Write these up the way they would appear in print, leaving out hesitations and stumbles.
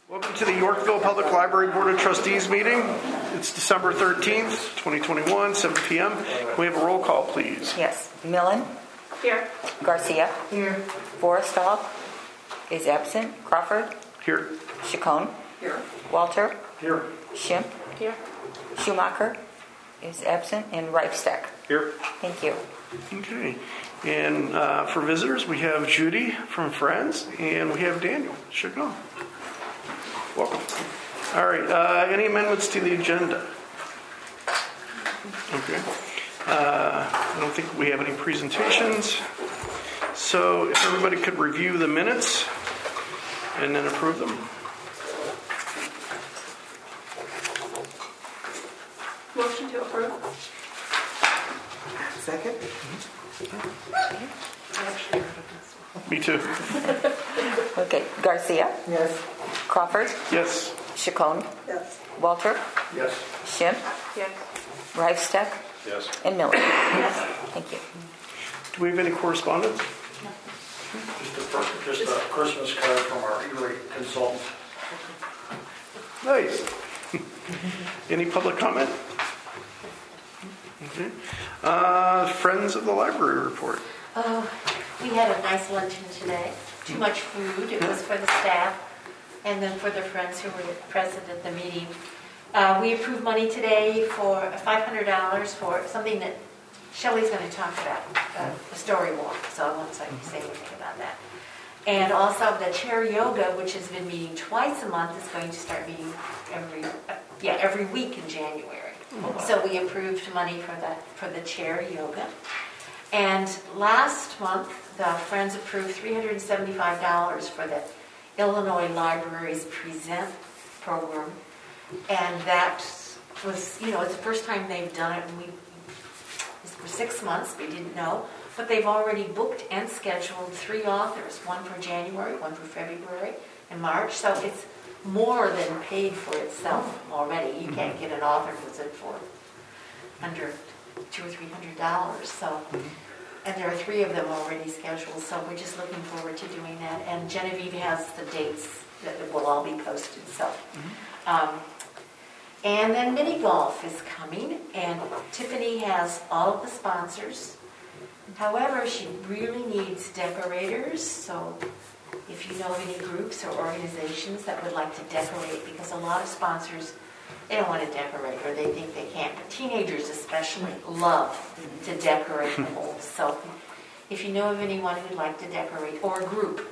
Welcome to the Yorkville Public Library Board of Trustees meeting. It's December 13th, 2021, 7 p.m. Can we have a roll call, please? Yes. Millen? Here. Garcia? Here. Forrestal is absent. Crawford? Here. Chacon? Here. Walter? Here. Schimpf? Here. Schumacher is absent. And Reifstack. Here. Thank you. Okay. And for visitors, we have Judy from Friends, and we have Daniel Chacon. Welcome. All right. Any amendments to the agenda? Okay. I don't think we have any presentations. So if everybody could review the minutes and then approve them. Motion to approve. Second? Me too. Okay. Garcia? Yes. Crawford? Yes. Chacon? Yes. Walter? Yes. Schimpf? Yes. Reifstack? Yes. And Miller. Yes. Thank you. Do we have any correspondence? Just a Christmas card from our E-rate consultant. Nice. Any public comment? Okay. Friends of the Library report. Oh, we had a nice luncheon today. Too much food. It was for the staff and then for the friends who were present at the meeting. We approved money today for $500 for something that Shelley's going to talk about, the story walk, so I won't say anything about that. And also the chair yoga, which has been meeting twice a month, is going to start meeting every week in January. So we approved money for the chair yoga. And last month, the Friends approved $375 for the Illinois Libraries Present program. And that was, it's the first time they've done it. And it's for 6 months, we didn't know. But they've already booked and scheduled 3 authors, one for January, one for February, and March. So it's more than paid for itself already. You can't get an author who's in for under $200 or $300. So, and there are 3 of them already scheduled. So we're just looking forward to doing that. And Genevieve has the dates that will all be posted. So, and then mini golf is coming, and Tiffany has all of the sponsors. However, she really needs decorators. So if you know of any groups or organizations that would like to decorate, because a lot of sponsors, they don't want to decorate or they think they can't. But teenagers especially love to decorate the holes. So if you know of anyone who'd like to decorate, or a group,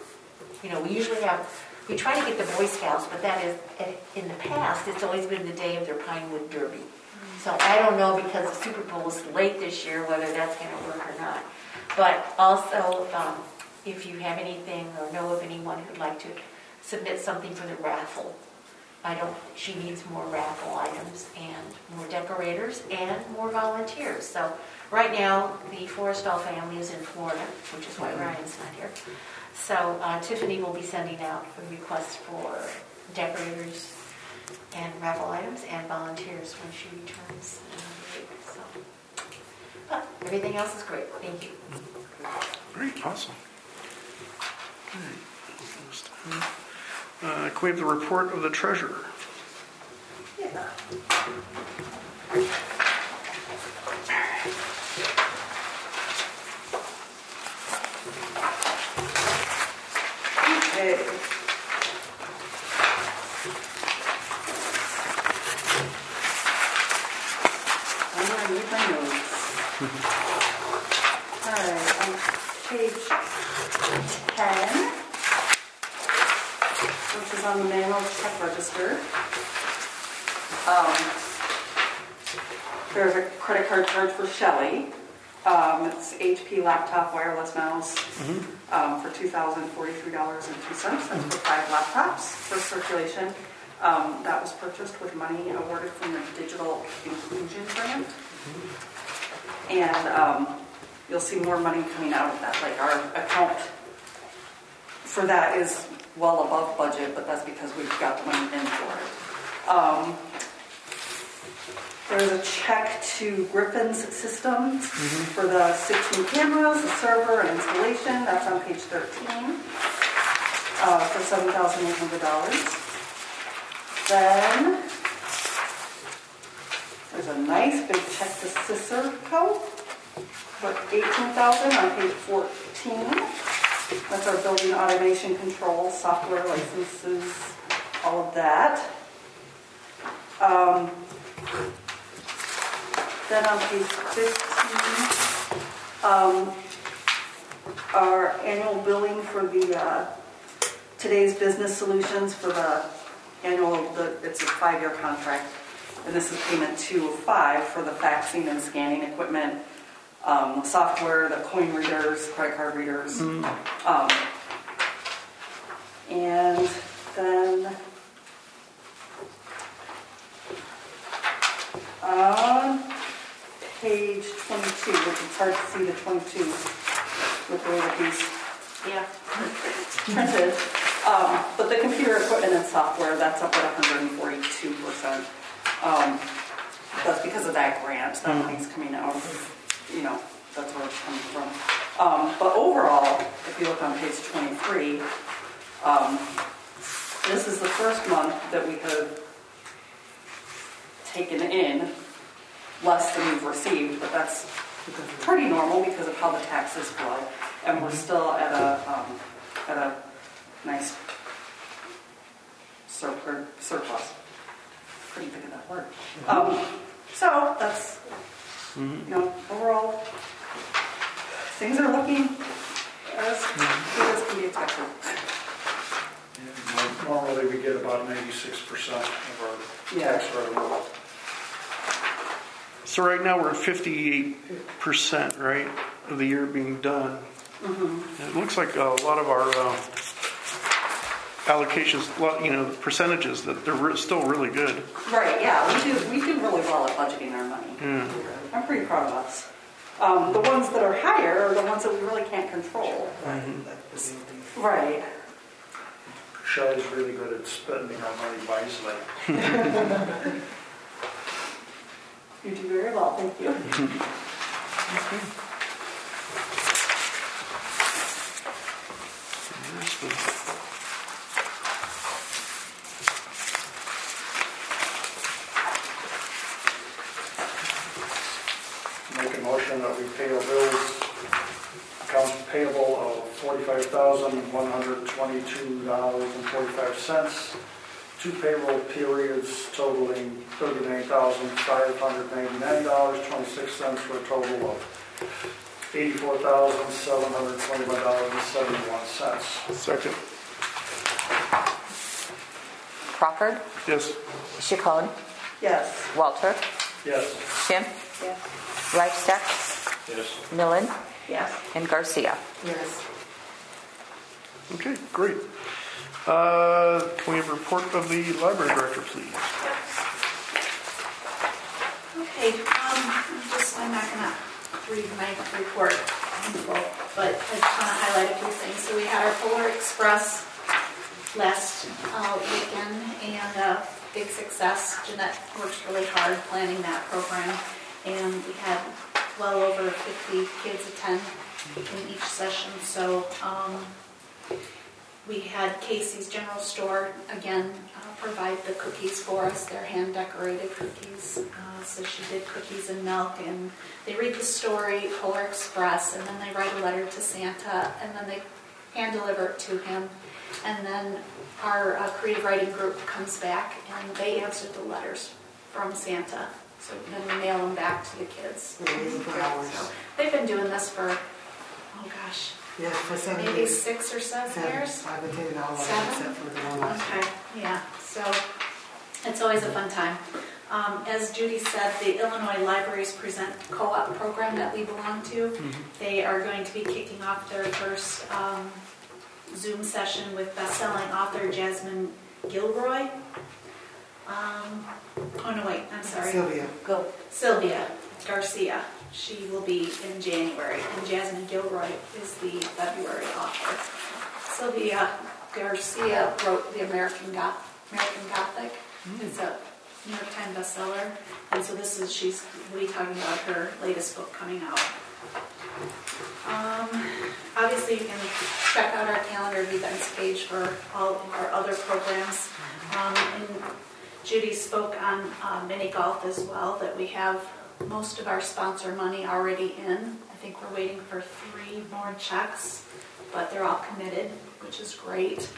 we try to get the Boy Scouts, but that is, in the past, it's always been the day of their Pinewood Derby. So I don't know, because the Super Bowl is late this year, whether that's going to work or not. But also, if you have anything or know of anyone who'd like to submit something for the raffle, she needs more raffle items and more decorators and more volunteers. So right now, the Forrestal family is in Florida, which is why Ryan's not here. So Tiffany will be sending out a request for decorators and raffle items and volunteers when she returns in another week. So, but everything else is great. Thank you. Great. Awesome. Okay. Can we have the report of the treasurer? Yeah. Okay. I'm going to read my notes. All right, on page 10, which is on the manual check register, there's a credit card charge for Shelley. It's HP laptop wireless mouse for $2,043.02. That's for 5 laptops for circulation. That was purchased with money awarded from the Digital Inclusion Grant. And you'll see more money coming out of that. Like, our account for that is well above budget, but that's because we've got the money in for it. There's a check to Griffin's Systems for the 6 new cameras, the server, and installation. That's on page 13 for $7,800. Then there's a nice big check to Sisserco for $18,000 on page 14. That's our building automation control, software licenses, all of that. Then on page 15, our annual billing for the today's business solutions for the annual, it's a 5-year contract, and this is payment 2 of 5 for the faxing and scanning equipment, software, the coin readers, credit card readers. And then on page 22, which is hard to see the 22 with the way that these printed, but the computer equipment and software, that's up at 142%. That's because of that grant. That money's coming out. That's where it's coming from. But overall, if you look on page 23, this is the first month that we have taken in less than we've received, but that's pretty normal because of how the taxes flow, and we're still at a nice surplus. Couldn't think of that word. So that's overall things are looking as good as can be expected. Normally we get about 96% of our tax revenue. So right now we're at 58%, right, of the year being done. It looks like a lot of our allocations, percentages, that they're still really good. Right, yeah, we do really well at budgeting our money. I'm pretty proud of us. The ones that are higher are the ones that we really can't control. Right. Shelley's really good at spending our money wisely. You do very well, thank you. Make a motion that we pay our bills, accounts payable of $45,122.45, 2 payroll periods totaling $39,599.26 for a total of $84,721.71. Second. Crawford, Yes. Chacon, Yes. Walter, Yes. Schimpf, Yes. Reichstag, Yes. Millen, Yes. and Garcia. Yes. Okay, great. Can we have a report of the library director, please? Okay, I'm not gonna read my report in full, but I just want to highlight a few things. So we had our Polar Express last weekend, and big success. Jeanette works really hard planning that program, and we had well over 50 kids attend in each session. So we had Casey's General Store again provide the cookies for us. They're hand decorated cookies. So she did cookies and milk, and they read the story, Polar Express, and then they write a letter to Santa, and then they hand deliver it to him. And then our creative writing group comes back and they answer the letters from Santa. So then we mail them back to the kids. So they've been doing this for, Yeah, for 7 maybe years. 6 or 7 years. I've attended all of them 7? except for the one last year. Okay, yeah, so it's always a fun time. As Judy said, the Illinois Libraries Present Co-op program that we belong to, they are going to be kicking off their first Zoom session with best-selling author Jasmine Gilroy. Sylvia Garcia. She will be in January, and Jasmine Gilroy is the February author. Sylvia Garcia wrote The American Gothic. It's a New York Times bestseller, and so she's will be talking about her latest book coming out. Obviously, you can check out our calendar of events page for all of our other programs. And Judy spoke on mini golf as well, that we have most of our sponsor money already in. I think we're waiting for 3 more checks, but they're all committed, which is great.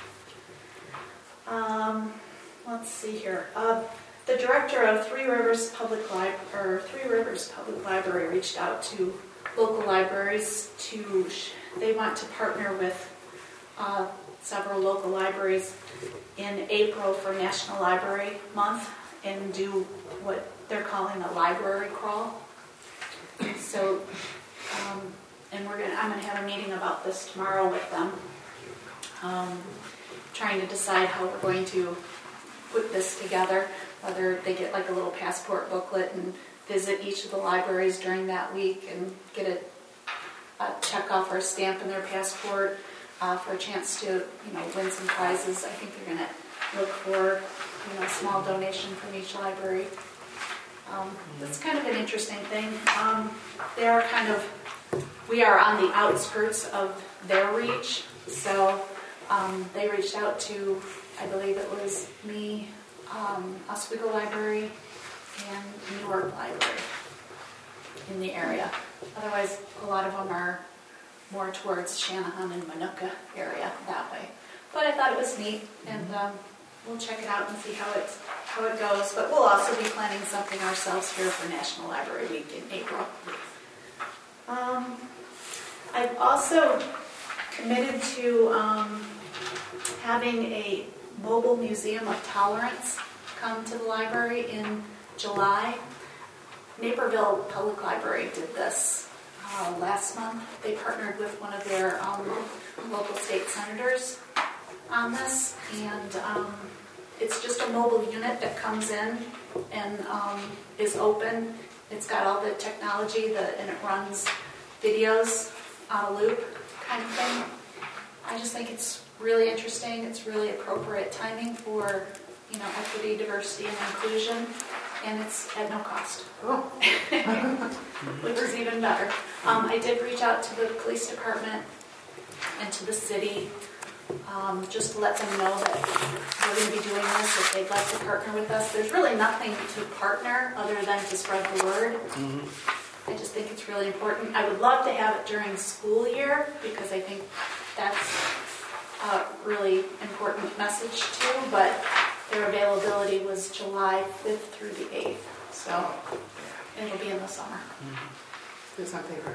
Let's see here. The director of Three Rivers Public Library reached out to local libraries they want to partner with several local libraries in April for National Library Month and do what they're calling a library crawl. So, and I'm going to have a meeting about this tomorrow with them, trying to decide how we're going to put this together, whether they get like a little passport booklet and visit each of the libraries during that week and get a check off or a stamp in their passport for a chance to, win some prizes. I think they're going to look for, a small donation from each library. That's kind of an interesting thing. We are on the outskirts of their reach, so they reached out to, I believe it was me, Oswego Library, and New York Library in the area. Otherwise, a lot of them are more towards Shanahan and Minooka area that way. But I thought it was neat, and we'll check it out and see how it goes. But we'll also be planning something ourselves here for National Library Week in April. I've also committed to having a mobile museum of tolerance come to the library in July. Naperville Public Library did this last month. They partnered with one of their local state senators on this, and it's just a mobile unit that comes in and is open. It's got all the technology and it runs videos on a loop kind of thing. I just think it's really interesting. It's really appropriate timing for equity, diversity, and inclusion, and it's at no cost, which is even better. I did reach out to the police department and to the city just to let them know that we're going to be doing this, if they'd like to partner with us. There's really nothing to partner other than to spread the word. Mm-hmm. I just think it's really important. I would love to have it during school year because I think that's a really important message too, but their availability was July 5th through the 8th, so it'll be in the summer. There's something for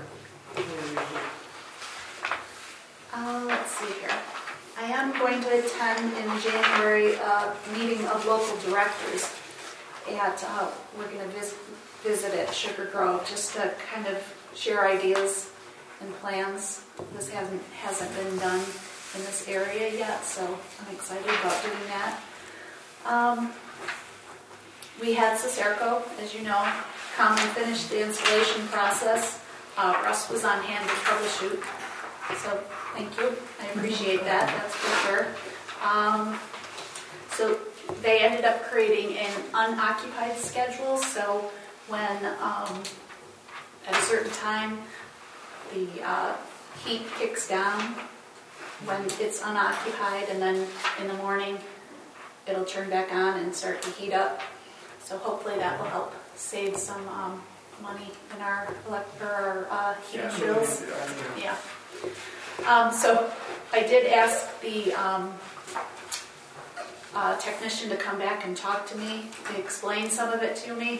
let's see here. I am going to attend in January a meeting of local directors we're going to visit at Sugar Grove just to kind of share ideas and plans. This hasn't been done in this area yet, so I'm excited about doing that. We had Cicerco, as you know, come and finish the installation process. Russ was on hand to troubleshoot, so thank you. I appreciate that, that's for sure. So they ended up creating an unoccupied schedule, so when at a certain time the heat kicks down when it's unoccupied, and then in the morning it'll turn back on and start to heat up. So hopefully that will help save some money in our heating bills. Yeah. So I did ask the technician to come back and talk to me, to explain some of it to me.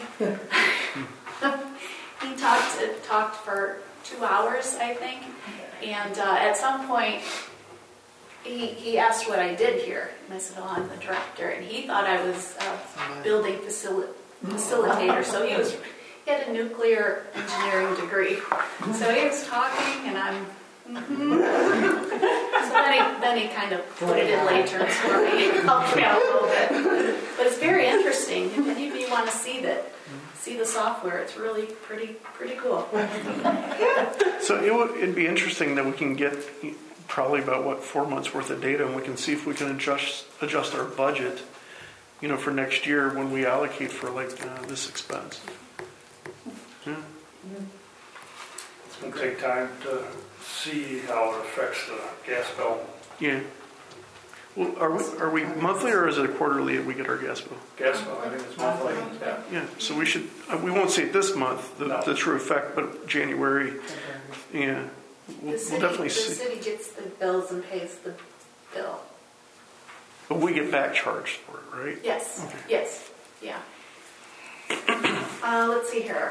He talked for 2 hours, I think, and at some point he asked what I did here, and I said, "Oh, I'm the director," and he thought I was a building facilitator. So he had a nuclear engineering degree, so he was talking, and I'm. So then he kind of put it in lay terms for me, helped me out a little bit. But it's very interesting. If any of you want to see the software, it's really pretty cool. So it'd be interesting that we can get probably about 4 months worth of data, and we can see if we can adjust our budget, for next year when we allocate for this expense. Yeah. It's going to take time to see how it affects the gas bill. Yeah. Well, are we monthly or is it quarterly that we get our gas bill? Gas bill, I think it's monthly, yeah. Yeah, so we won't see it this month, No. the true effect, but January, yeah. We'll definitely The see. city gets the bills and pays the bill. But we get back charged for it, right? Yes, Okay. yes, yeah. Let's see here.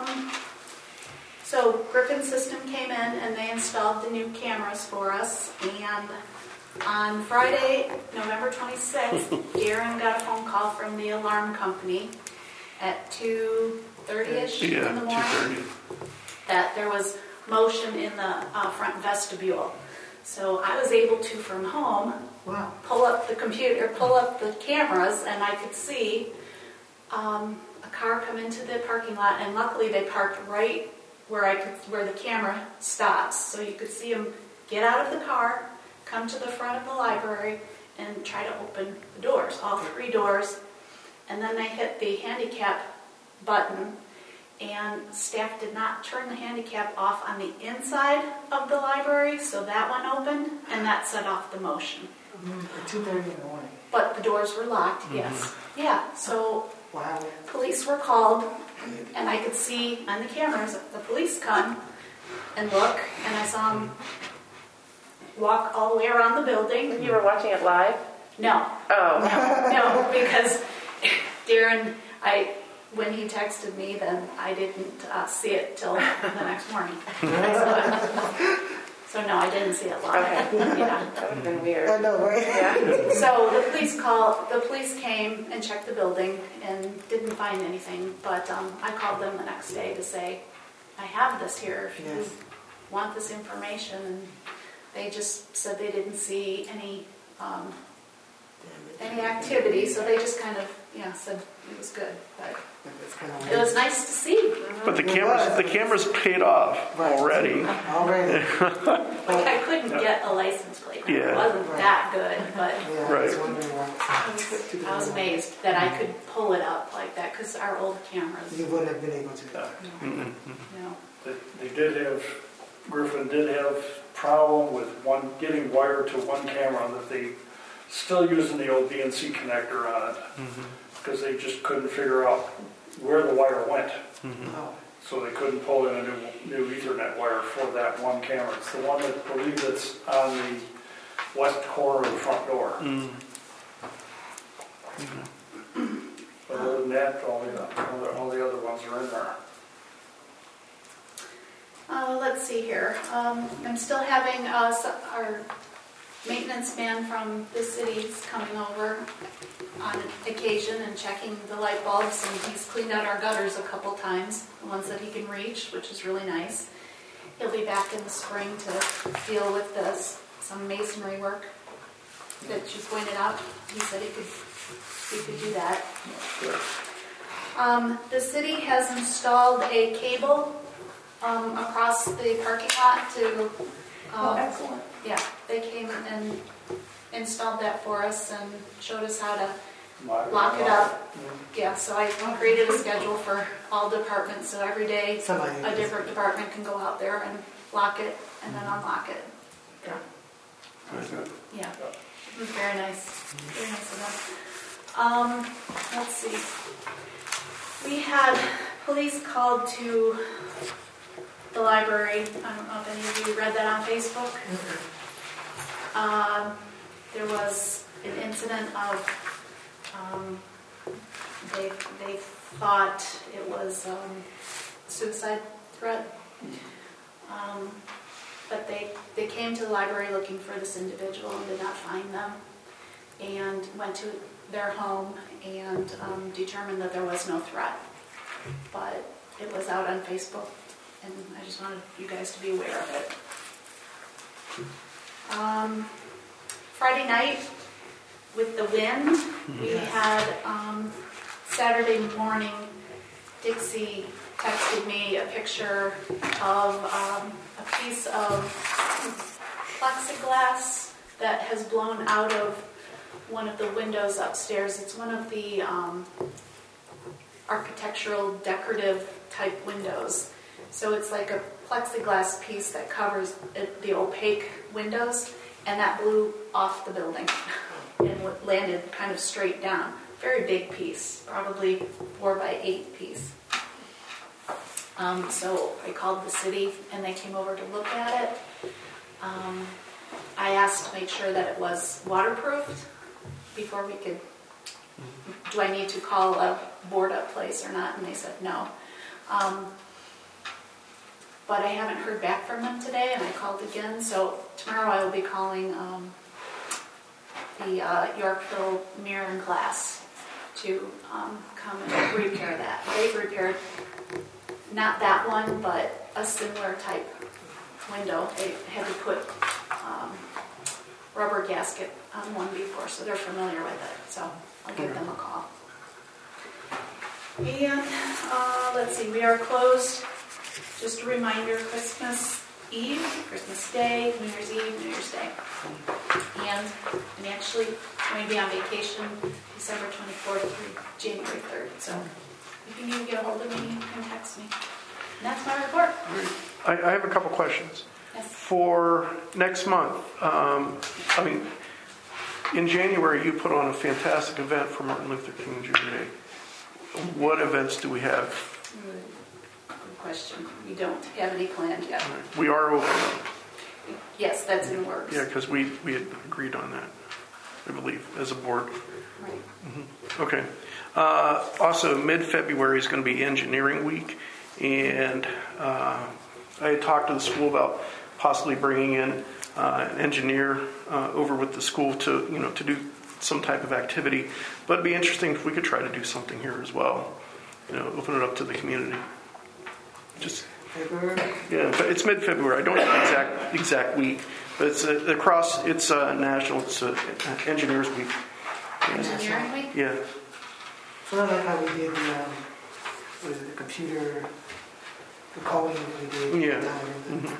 So Griffin System came in and they installed the new cameras for us. And on Friday, November 26th, Darren got a phone call from the alarm company at 2:30ish Yeah, in the morning 2:30. that there was motion in the front vestibule. So I was able to, from home, Wow. pull up the computer, pull up the cameras, and I could see a car come into the parking lot. And luckily, they parked right where the camera stops, so you could see them get out of the car, come to the front of the library, and try to open the doors, all 3 doors. And then they hit the handicap button, and staff did not turn the handicap off on the inside of the library, so that one opened, and that set off the motion. At 2:30 in the morning. But the doors were locked, yes. Yeah, so Wow. police were called, and I could see on the cameras the police come and look, and I saw them walk all the way around the building. You were watching it live? No, Oh. no, because Darren, when he texted me, then I didn't see it till the next morning. So no, I didn't see it live. Okay. Yeah. That would have been weird. I know, right? Yeah. So the police came and checked the building and didn't find anything, but I called them the next day to say, I have this here if you Yes. want this information, and they just said they didn't see any activity, so they just kind of said it was good, but It's kind of it was nice to see. But the cameras paid off already. already. Like I couldn't get a license plate. Yeah. It wasn't that good, but Yeah, Right. I was wondering why. I was amazed that I could pull it up like that because our old cameras, You wouldn't have been able to. They did have, Griffin did have problem with getting wire to one camera that they still using the old BNC connector on it because they just couldn't figure out where the wire went. Oh. So they couldn't pull in a new Ethernet wire for that one camera. It's the one that I believe that's on the west corner of the front door. But other than that, all the other ones are in there. let's see here. I'm still having our maintenance man from the city's coming over on occasion and checking the light bulbs, and he's cleaned out our gutters a couple times, the ones that he can reach, which is really nice. He'll be back in the spring to deal with some masonry work that you pointed out. He said he could do that. The city has installed a cable across the parking lot to. Excellent. Yeah, they came and installed that for us and showed us how to lock it up. Yeah, so I created a schedule for all departments, so every day a different department can go out there and lock it and then unlock it. Yeah, it was very nice. Very nice of them. Let's see. We had police called to the library. I don't know if any of you read that on Facebook. There was an incident of they thought it was a suicide threat. But they came to the library looking for this individual and did not find them, and went to their home and determined that there was no threat. But it was out on Facebook, and I just wanted you guys to be aware of it. Friday night, with the wind, we had Saturday morning, Dixie texted me a picture of a piece of plexiglass that has blown out of one of the windows upstairs. It's one of the architectural decorative type windows. So it's like a plexiglass piece that covers the opaque windows, and that blew off the building. and landed kind of straight down. Very big piece, probably 4 by 8 piece. So I called the city and they came over to look at it. I asked to make sure that it was waterproofed before we could, do I need to call a board up place or not? And they said no. But I haven't heard back from them today and I called again. So tomorrow I will be calling the Yorkville Mirror and Glass to come and repair that. They've repaired not that one, but a similar type window. They had to put rubber gasket on one before, so they're familiar with it. So I'll give them a call. And let's see, we are closed. Just a reminder, Christmas Eve, Christmas Day, New Year's Eve, New Year's Day. And I'm actually going to be on vacation December 24th through January 3rd. So if you need to get a hold of me, you can text me. And that's my report. I have a couple questions. Yes. For next month, in January you put on a fantastic event for Martin Luther King Jr. Day. What events do we have? Good question. We don't have any planned yet. We are open. Yes, that's in works. Yeah, because we had agreed on that, I believe, as a board. Right. Mm-hmm. Okay. Also, mid-February is going to be Engineering Week, and I had talked to the school about possibly bringing in an engineer over with the school to do some type of activity. But it'd be interesting if we could try to do something here as well. Open it up to the community. Just February? yeah, but it's mid-February. I don't have the exact week, but it's across. It's national. It's Engineers Week. Engineering Week? Yeah. So I like how we did the computer, the coding that we did. Yeah. Mm-hmm.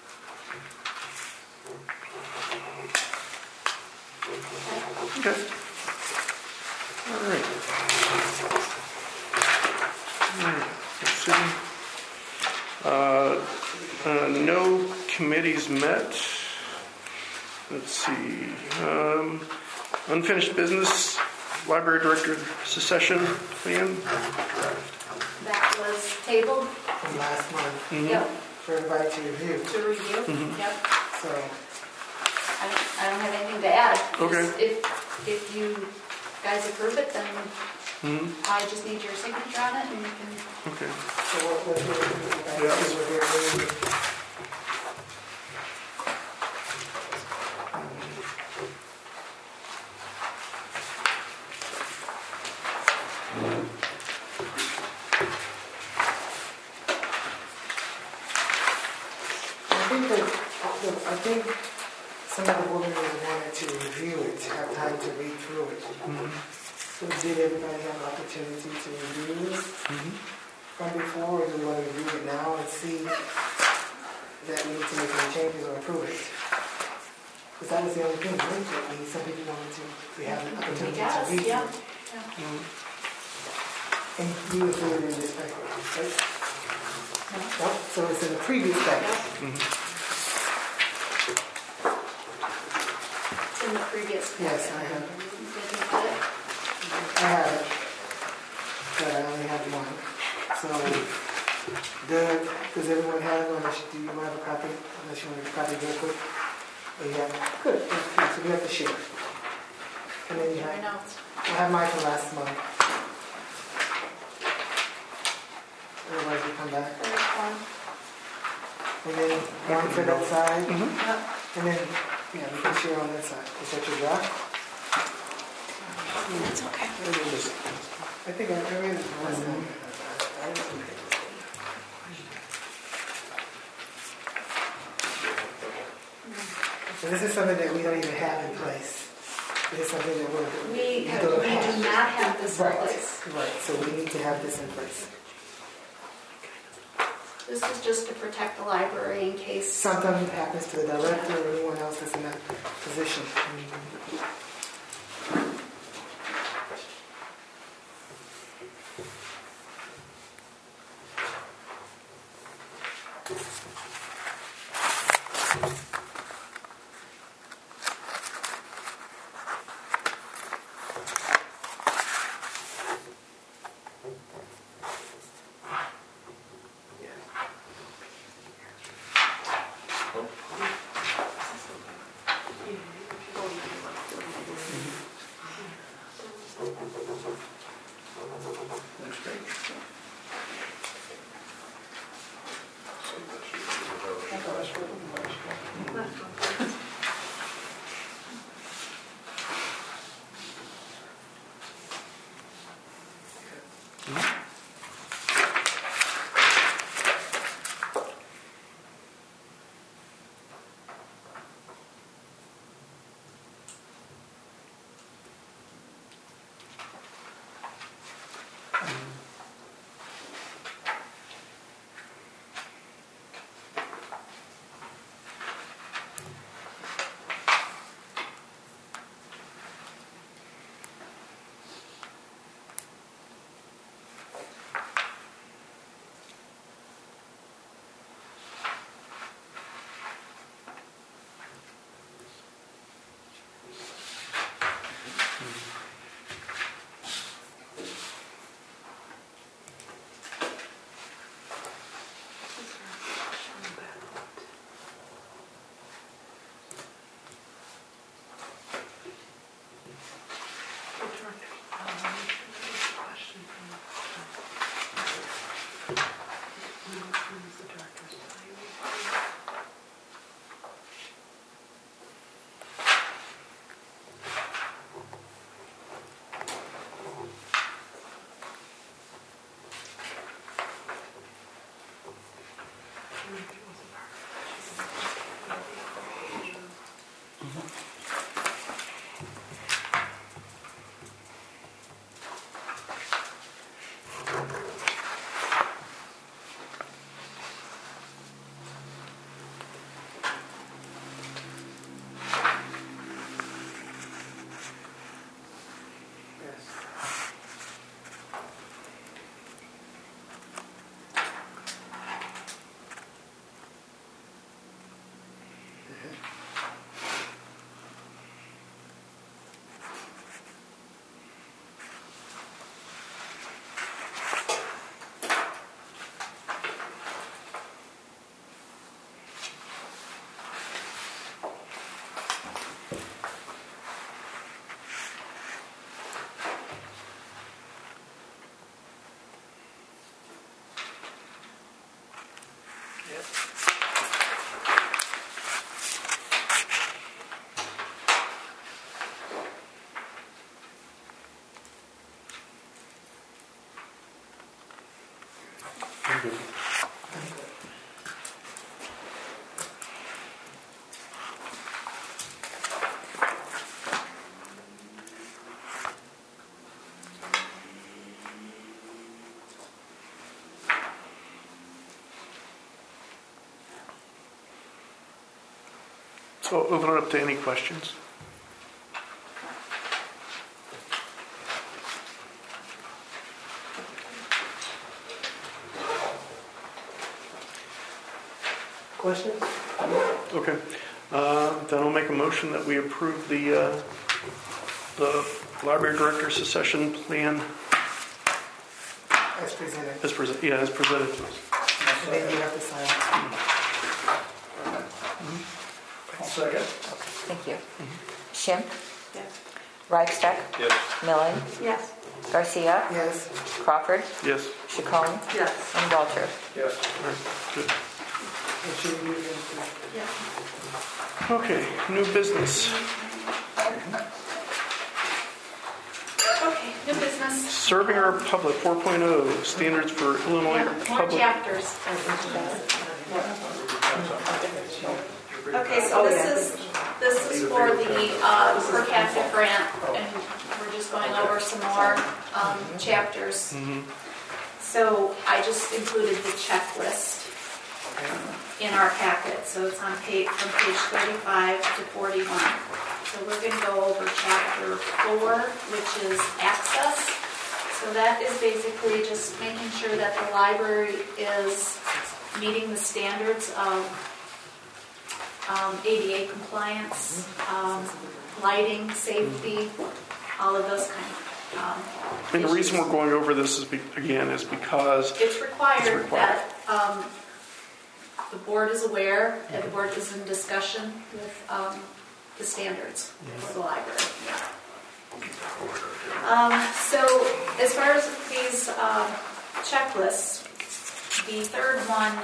Okay. All right. Let's see. No committees met. Let's see. Unfinished business. Library director secession plan. That was tabled. From last month Mm-hmm. Yep. for everybody to review. To review. Mhm. Yep. So I don't have anything to add. Okay. Just if you guys approve it, then Mm-hmm. I just need your signature on it, and you can. Okay. what we're doing, Yeah. is we're doing. I think some of the board members wanted to review it, have time to read through it. So did everybody have an opportunity to review it from before, or do we want to review it now and see that we need to make any changes or improve it? Because that was the only thing, right? That some people wanted to, we have an opportunity to Yes, read yeah. through it. And you included in this paper, right? No? So it's in the previous paper. It's in the previous. Yes, I have it. Did you get it? I have it, but I only have one. So, does everyone have it? Do you have a copy? Unless you want a copy real quick. Oh, you have it? Good. Okay, so we have to share. And then you I have, know. I have mine from last month. Otherwise we come back. There's one. And then one for that side. Yep. And then, yeah, we can share on that side. Is that your draft? It's okay. I think I read it last time. So this is something that we don't even have in place. This is something that We don't do not have this in Right, place. right. So we need to have this in place. This is just to protect the library in case. Something happens to the director or anyone else that's in that position. good. So I'll open it up to any questions. Questions? Okay. Then I'll make a motion that we approve the library director succession plan As presented. as presented to us. And then you have to sign. I'll second. Thank you. Schimpf, Yes. Reichstag, Yes. Millen, Yes. Garcia, Yes. Crawford, Yes. Chacon, Yes. and Walter. Yes. All right. Good. It should be moved into. Yeah. Okay. New business. Okay, new business. Serving our public 4.0 standards for Illinois Yeah, more public. chapters. Okay, so this is for the per capita grant, and we're just going over some more chapters. So I just included the checklist in our packet, so it's on from page 35 to 41. So we're going to go over chapter 4, which is access. So that is basically just making sure that the library is meeting the standards of ADA compliance, lighting, safety, all of those kind of And the reason issues. we're going over this is because It's required, It's required. that the board is aware, and the board is in discussion with the standards for the library. So as far as these checklists, the third one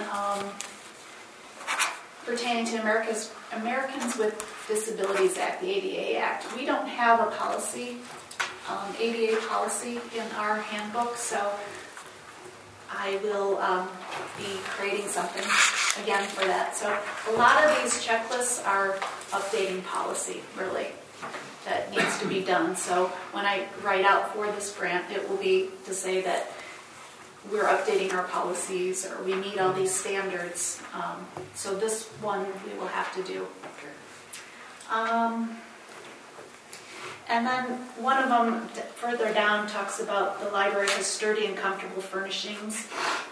pertaining to Americans with Disabilities Act, the ADA Act, we don't have a policy, ADA policy in our handbook, so I will be creating something again for that. So a lot of these checklists are updating policy, really, that needs to be done. So when I write out for this grant, it will be to say that we're updating our policies or we meet all these standards. So this one we will have to do. And then one of them further down talks about the library has sturdy and comfortable furnishings.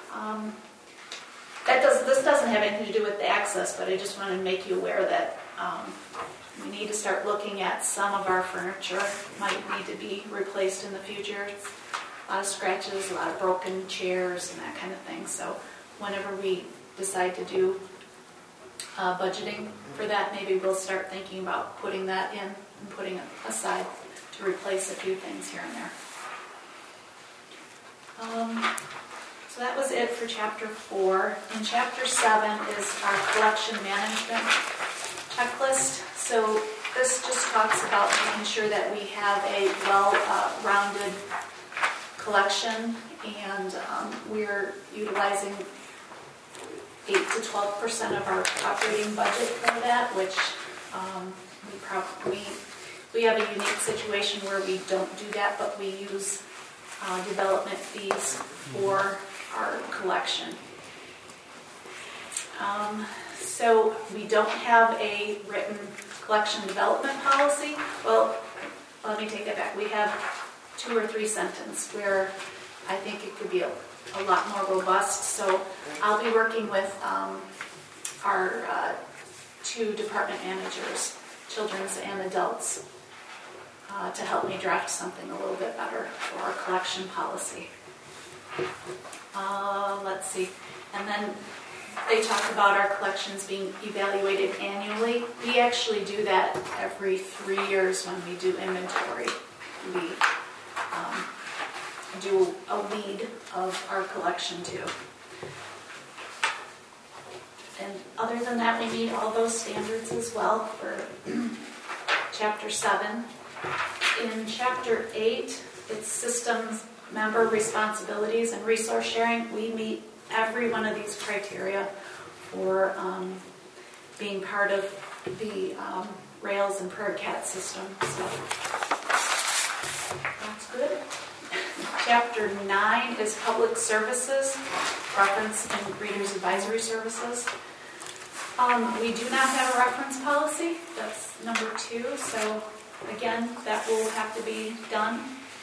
This doesn't have anything to do with the access, but I just wanted to make you aware that we need to start looking at some of our furniture might need to be replaced in the future. A lot of scratches, a lot of broken chairs and that kind of thing. So whenever we decide to do budgeting for that, maybe we'll start thinking about putting that in and putting it aside to replace a few things here and there. So that was it for chapter 4. And chapter 7 is our collection management checklist. So this just talks about making sure that we have a well-rounded collection, and we're utilizing 8 to 12% of our operating budget for that, which we have a unique situation where we don't do that, but we use development fees for our collection. So we don't have a written collection development policy. Well, let me take that back. We have 2 or 3 sentences where I think it could be a lot more robust. So I'll be working with our 2 department managers, children's and adults, to help me draft something a little bit better for our collection policy. Let's see. And then they talk about our collections being evaluated annually. We actually do that every 3 years when we do inventory. We do a lead of our collection too. And other than that, we meet all those standards as well for chapter 7. In chapter 8, it's systems member responsibilities and resource sharing. We meet every one of these criteria for being part of the Rails and Prairie Cat system. So that's good. Chapter 9 is public services, reference and readers advisory services. We do not have a reference policy. That's number 2. So again, that will have to be done.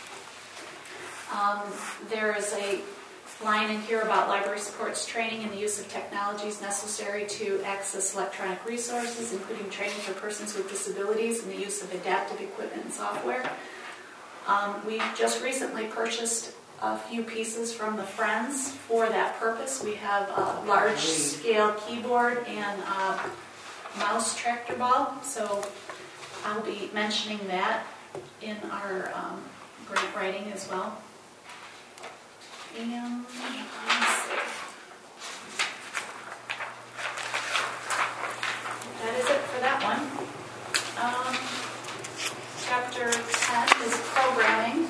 There is a line in here about library supports training and the use of technologies necessary to access electronic resources, including training for persons with disabilities and the use of adaptive equipment and software. We just recently purchased a few pieces from the Friends for that purpose. We have a large-scale keyboard and a mouse tractor ball, so I'll be mentioning that in our grant writing as well. And let's see. That is it for that one. Chapter 10 is programming.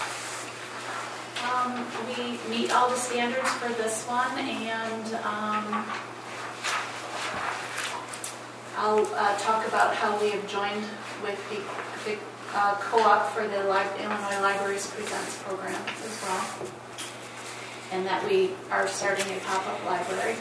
We meet all the standards for this one, and I'll talk about how we have joined with the co-op for the Illinois Libraries Presents program as well, and that we are starting a pop-up library.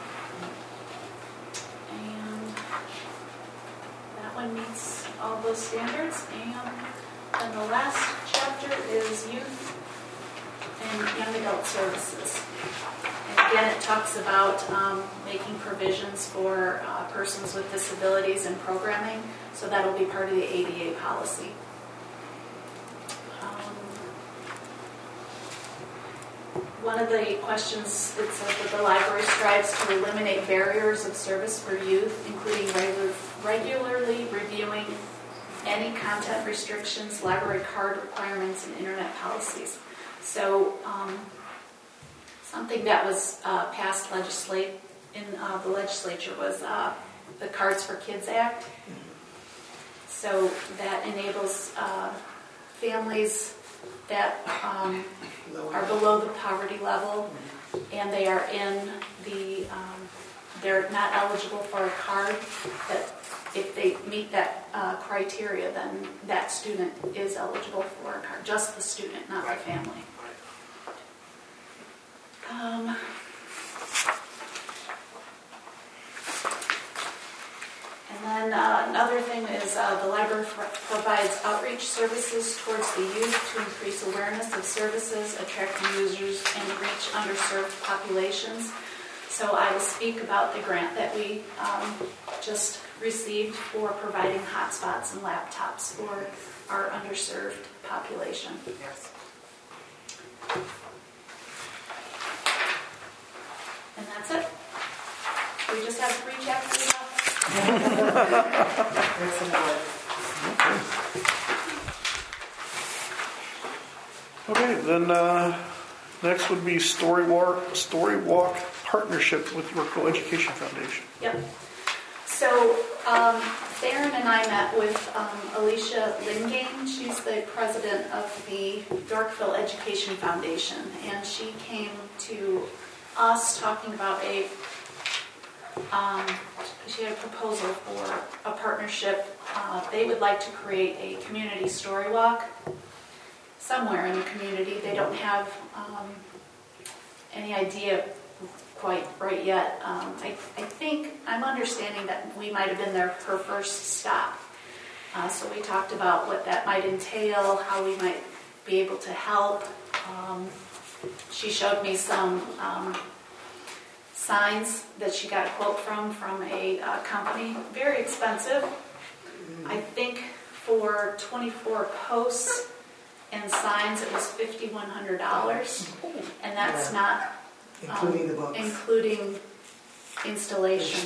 And that one meets all those standards. And the last chapter is youth and young adult services. And again, it talks about making provisions for persons with disabilities and programming, so that'll be part of the ADA policy. One of the questions, it says that the library strives to eliminate barriers of service for youth, including regularly reviewing any content restrictions, library card requirements, and internet policies. So something that was passed in the legislature was the Cards for Kids Act. So that enables families that are below the poverty level, and they are in the, they're not eligible for a card, that if they meet that criteria, then that student is eligible for a card. Just the student, not the family. And then another thing is the library provides outreach services towards the youth to increase awareness of services, attract new users, and reach underserved populations. So I will speak about the grant that we just received for providing hotspots and laptops for our underserved population. Yes. And that's it. We just have 3 chapters left. Okay, then next would be Story Walk Partnership with Yorkville Education Foundation. Yep. So Theron and I met with Alicia Lingane. She's the president of the Yorkville Education Foundation, and she came to us talking about she had a proposal for a partnership. They would like to create a community story walk somewhere in the community. They don't have any idea quite right yet. I think, I'm understanding that we might have been her first stop. So we talked about what that might entail, how we might be able to help. She showed me some signs that she got a quote from a company. Very expensive. I think for 24 posts and signs it was $5,100, and that's not including the books, including installation.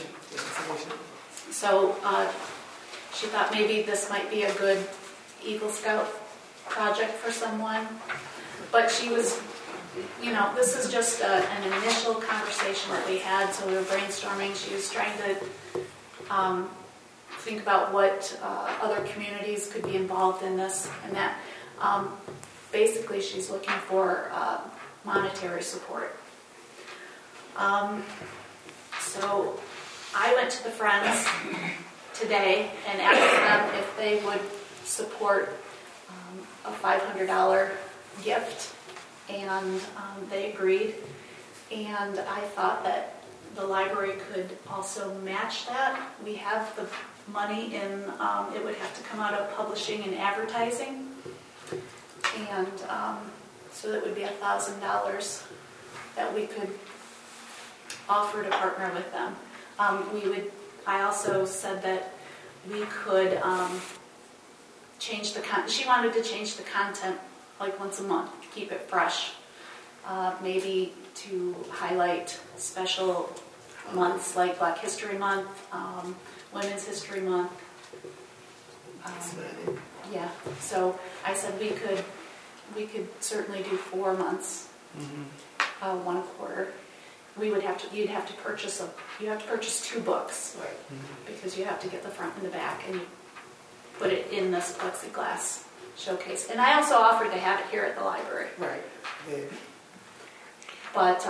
So she thought maybe this might be a good Eagle Scout project for someone, but she was, this is just an initial conversation that we had, so we were brainstorming. She was trying to think about what other communities could be involved in this and that. Basically, she's looking for monetary support. So I went to the Friends today and asked them if they would support a $500 gift, and they agreed. And I thought that the library could also match that. We have the money in, it would have to come out of publishing and advertising. And so that would be $1,000 that we could offer to partner with them. I also said that we could change the content. She wanted to change the content like once a month, keep it fresh. Maybe to highlight special months like Black History Month, Women's History Month. Yeah, so I said we could certainly do 4 months, 1 quarter. You'd have to purchase 2 books, Right. because you have to get the front and the back, and you put it in this plexiglass showcase. And I also offered to have it here at the library. Right. Yeah. But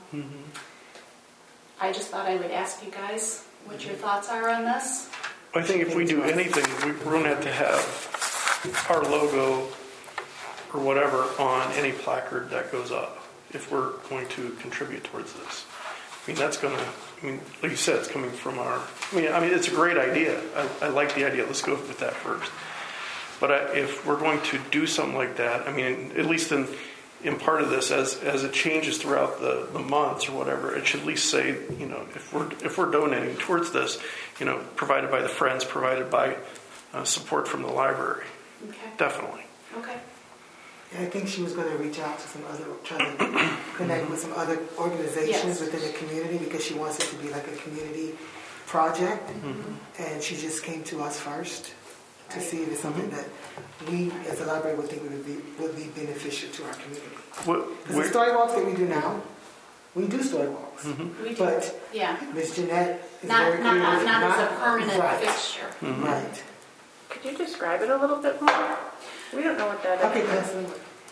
I just thought I would ask you guys what your thoughts are on this. I think if we do anything, we're going to have our logo or whatever on any placard that goes up if we're going to contribute towards this. I mean, that's going to, like you said, it's coming from our, it's a great idea. I like the idea. Let's go with that first. But if we're going to do something like that, at least in part of this, as it changes throughout the months or whatever, it should at least say, if we're donating towards this, provided by the Friends, provided by support from the library. Okay. Definitely. Okay. And I think she was going to reach out to trying to connect with some other organizations within the community, because she wants it to be like a community project. And she just came to us first to see if it's something that we as a library would think would be beneficial to our community. Because the story walks that we do now, we do story walks. We do. But Yeah. Ms. Jeanette is Not very creative. as a permanent right. fixture. Right. Could you describe it a little bit more? We don't know what that is. Okay, Councilman.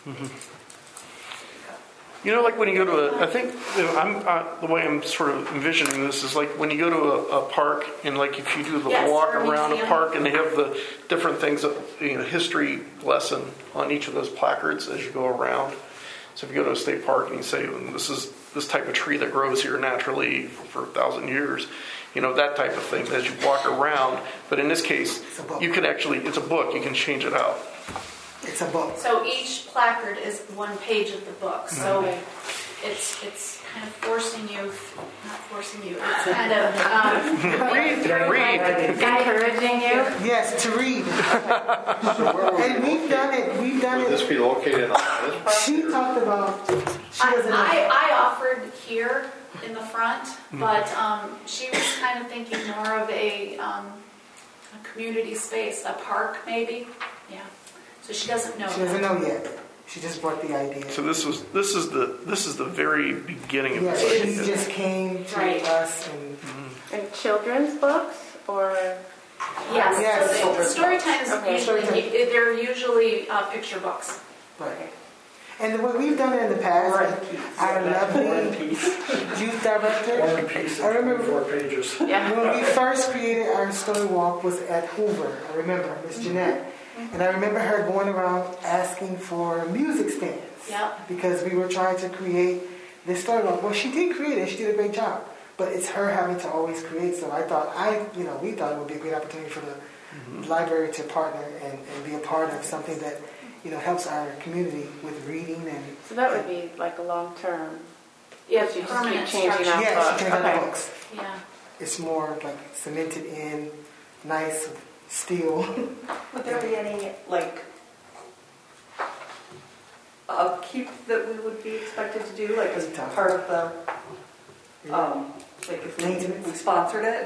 Like when you go to I think the way I'm sort of envisioning this is like when you go to a park, and like if you do the walk around a park, and they have the different things, history lesson on each of those placards as you go around. So if you go to a state park and you say, this is this type of tree that grows here naturally for 1,000 years, that type of thing as you walk around. But in this case, you can it's a book. You can change it out. It's a book. So each placard is 1 page of the book. So it's kind of forcing you, not forcing you, it's kind of Read. Encouraging you? Yes, to read. And we've done it. Would this be located on this property? She talked about. She doesn't know. I offered here in the front, but she was kind of thinking more of a community space, a park maybe. Yeah. So she doesn't know. She doesn't know yet. She just brought the idea. So this is the very beginning of Yeah, this. she just came to us and. And children's books or? Yes. Yes. So the story time is Okay. they're usually picture books. Right. And what we've done in the past, our lovely youth director, One piece I of remember 4 pages. Yeah. when we first created our story walk was at Hoover. I remember Miss Jeanette. And I remember her going around asking for music stands. Yeah. Because we were trying to create this story walk. Well, she did create it. She did a great job. But it's her having to always create. So I thought, we thought it would be a great opportunity for the library to partner and be a part of something that, helps our community with reading and. So that would be like a long term. Yeah, You just keep permanent changing structure. out Yes, books. she changed out Okay. the books. Yeah. It's more like cemented in, nice steel. Would there be any, upkeep that we would be expected to do, as part of the, if we sponsored it?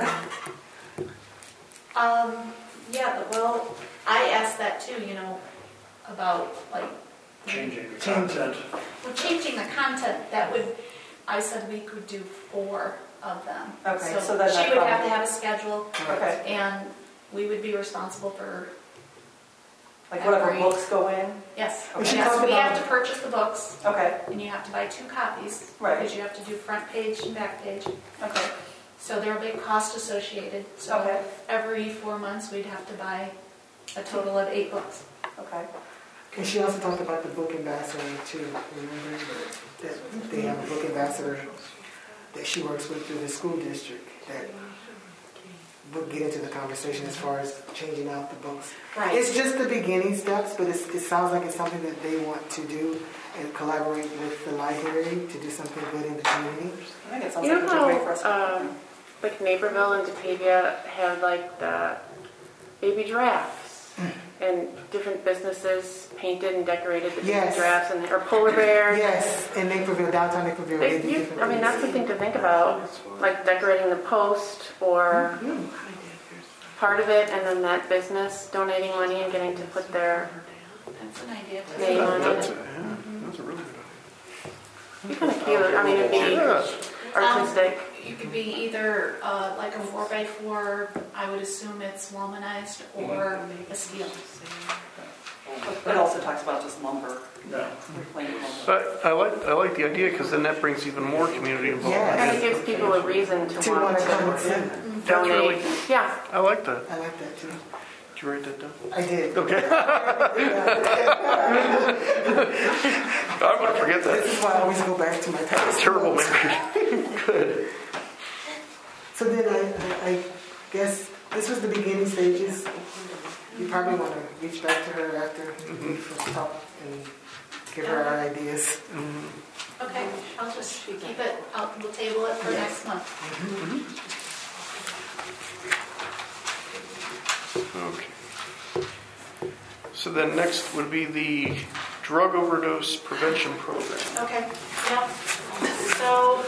Well, I asked that too, about Changing the content. changing the content. I said we could do 4 of them. Okay, so then she that would have probably- to have a schedule, Okay. and we would be responsible for Whatever every- books go in? Yes. She Yes, talked we have about, to purchase the books, Okay, and you have to buy 2 copies. Right. Because you have to do front page and back page. okay, So there are big costs associated. So Okay. every 4 months, we'd have to buy a total of 8 books. okay. and she also talked about the book ambassador too. Remember that they have a book ambassador that she works with through the school district that would get into the conversation as far as changing out the books. Right. It's just the beginning steps, but it sounds like it's something that they want to do and collaborate with the library to do something good in the community. I think it sounds You like a know good way for us how, to. like Naperville and Batavia have like the baby giraffes and different businesses painted and decorated the baby Yes. giraffes and or polar bears. Yes, in Naperville, downtown Naperville. They do different I mean, that's the things. thing to think about, like decorating the post or part of it, and then that business donating money and getting to put their That's an idea. too. name on That's it. a really good It'd be kind of cute. I mean, it'd be idea. artistic. You could be either like a 4x4, I would assume it's womanized, or a steel. It also talks about just lumber, No. reclaimed lumber. But I like the idea because then that brings even more community Yeah. involvement. And it gives people a reason To to want want to come and to see. That's really, donate. Yeah. I like that. I like that too. Did you write that down? I did. Okay. I'm gonna forget This that. is why I always go back to my past. Terrible memory. Good. So then I guess this was the beginning stages. You probably want to reach back to her after we talk and give her our ideas. Okay, I'll just keep it, we'll table it for Yes. next month. Okay. So then next would be the drug overdose prevention program. Okay, yep. So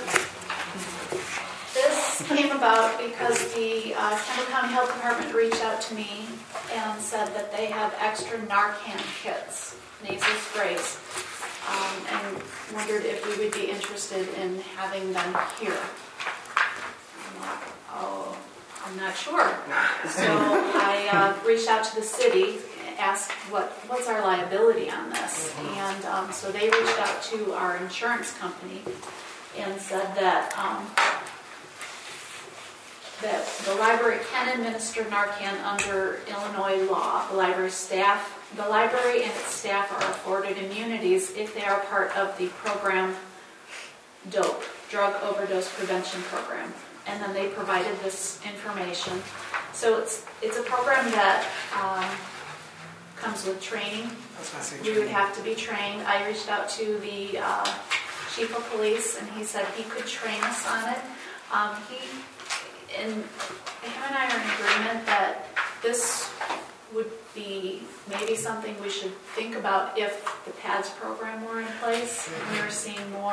this came about because the Kendall County Health Department reached out to me and said that they have extra Narcan kits, nasal sprays, and wondered if we would be interested in having them here. I'm like, oh, I'm not sure. So I reached out to the city, asked what's our liability on this, and so they reached out to our insurance company and said that that the library can administer Narcan under Illinois law. The library and its staff are afforded immunities if they are part of the program DOPE, Drug Overdose Prevention Program. And then they provided this information. So it's a program that comes with training. I was gonna say We would training. have to be trained. I reached out to the chief of police, and he said he could train us on it. Him and I are in agreement that this would be maybe something we should think about if the PADS program were in place. We were seeing more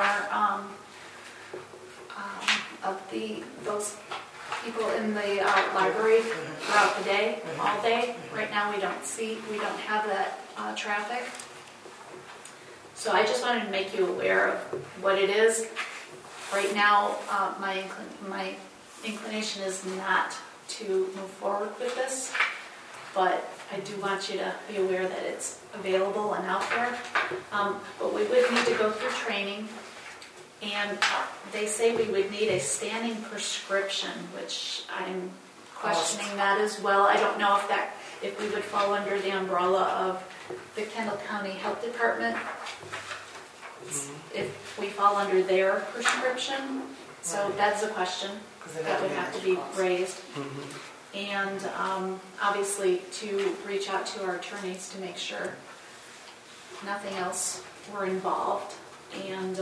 of those people in the library throughout the day, all day. Right now we don't have that traffic. So I just wanted to make you aware of what it is. Right now, my inclination is not to move forward with this, but I do want you to be aware that it's available and out there. But we would need to go through training, and they say we would need a standing prescription, which I'm questioning that as well. I don't know if we would fall under the umbrella of the Kendall County Health Department, if we fall under their prescription. So that's a question that would have to be raised. And obviously to reach out to our attorneys to make sure nothing else were involved. And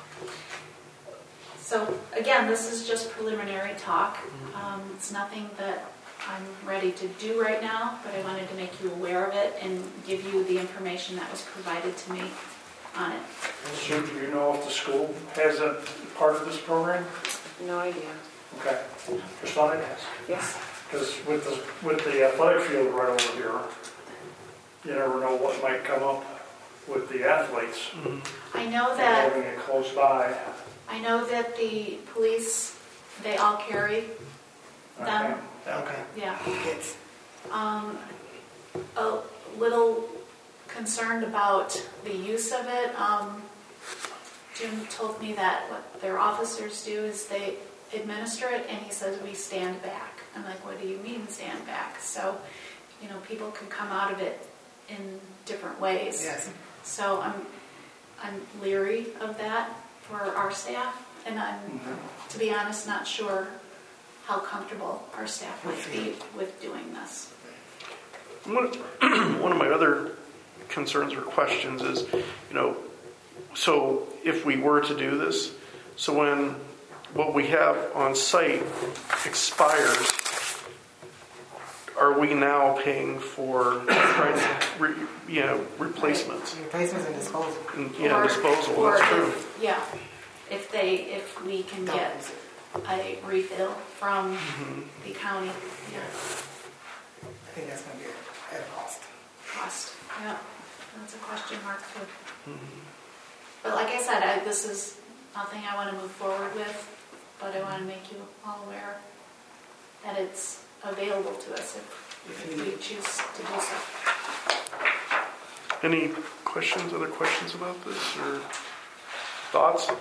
so again, this is just preliminary talk. It's nothing that I'm ready to do right now, but I wanted to make you aware of it and give you the information that was provided to me on it. So do you know if the school has a part of this program? No idea. Okay, just thought I'd ask. Yes. Because with the athletic field right over here, you never know what might come up with the athletes. I know And that having it close by. the police, they all carry them. Okay. Yeah. Kids. A little concerned about the use of it. Jim told me that what their officers do is they administer it, and he says we stand back. I'm like, what do you mean stand back? So, people can come out of it in different ways. Yes. So I'm leery of that for our staff, and I'm, to be honest, not sure how comfortable our staff might be with doing this. One of my other concerns or questions is, so if we were to do this, so when what we have on site expires, are we now paying for replacements? Replacements and disposal. Yeah, disposal, that's true. If we can get a refill from the county. Yeah. I think that's going to be at a cost. Cost, yeah, that's a question mark too. But like I said, this is nothing I want to move forward with, but I want to make you all aware that it's available to us if we choose to do so. Any other questions about this or thoughts?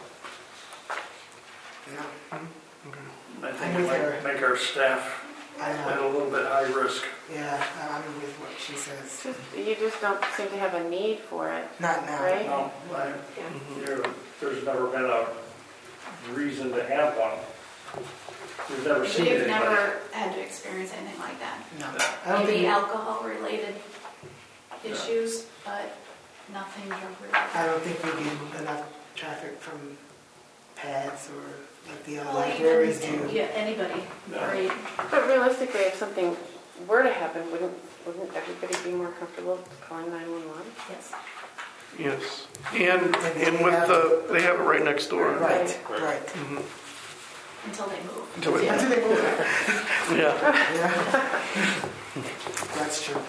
Yeah. I think it might make our staff a little bit high risk. Yeah, I'm with what she says. You just don't seem to have a need for it, Not now. right? No, there's never been a reason to have one. We've never seen We've anybody. never had to experience anything like that. No. I don't Maybe think, alcohol-related issues, but nothing drug-related. I don't think we get enough traffic from pads or like the other Well, libraries even- do. Yeah, anybody, right? But realistically, if something were to happen, wouldn't everybody be more comfortable calling 911? Yes. Yes. And with they have it right next door. Right. Until they move. Until we- Until they move. Yeah. Yeah. That's true.